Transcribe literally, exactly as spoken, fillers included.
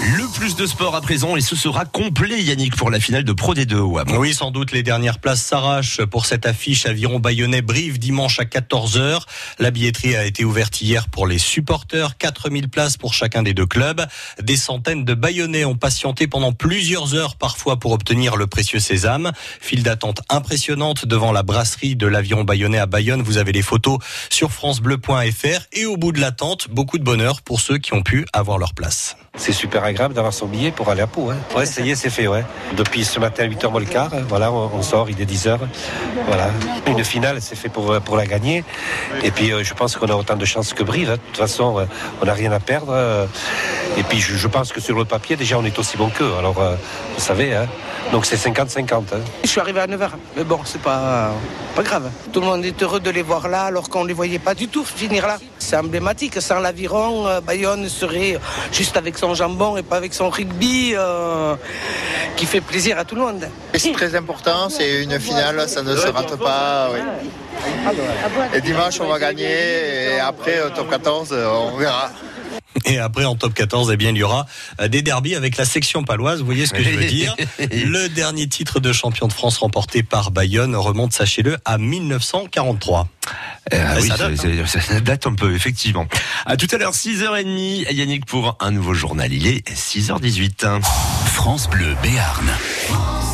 Le plus de sport à présent et ce sera complet, Yannick, pour la finale de Pro D deux. Ouais. Oui, sans doute les dernières places s'arrachent pour cette affiche Aviron Bayonnais-Brive dimanche à quatorze heures. La billetterie a été ouverte hier pour les supporters, quatre mille places pour chacun des deux clubs. Des centaines de Bayonnais ont patienté pendant plusieurs heures parfois pour obtenir le précieux sésame. File d'attente impressionnante devant la brasserie de l'Aviron Bayonnais à Bayonne. Vous avez les photos sur francebleu point f r et au bout de l'attente, beaucoup de bonheur pour ceux qui ont pu avoir leur place. C'est super agréable d'avoir son billet pour aller à Pau. Hein. Ouais, ça y est, c'est fait. Ouais. Depuis ce matin à huit heures moins le quart, voilà, on sort, il est dix heures. Voilà. Une finale, c'est fait pour, pour la gagner. Et puis, euh, je pense qu'on a autant de chances que Brive. Hein. De toute façon, euh, on n'a rien à perdre. Euh. Et puis, je, je pense que sur le papier, déjà, on est aussi bon qu'eux. Alors, euh, vous savez, hein. Donc c'est cinquante cinquante. Hein. Je suis arrivé à neuf heures, mais bon, c'est pas, pas grave. Tout le monde est heureux de les voir là, alors qu'on ne les voyait pas du tout finir là. C'est emblématique. Sans l'Aviron, euh, Bayonne serait juste avec son jambon et pas avec son rugby, euh, qui fait plaisir à tout le monde. Et c'est très important, c'est une finale, ça ne se rate pas. Oui. Et dimanche, on va gagner, et après, au top quatorze, on verra. Et après, en top quatorze, eh bien, il y aura des derbies avec la section paloise. Vous voyez ce que je veux dire? Le dernier titre de champion de France remporté par Bayonne remonte, sachez-le, à mille neuf cent quarante-trois. Euh, oui, ça, ça, date, c'est, hein. ça date un peu, effectivement. À tout à l'heure, six heures trente, Yannick, pour un nouveau journal. Il est six heures dix-huit. France Bleu Béarn.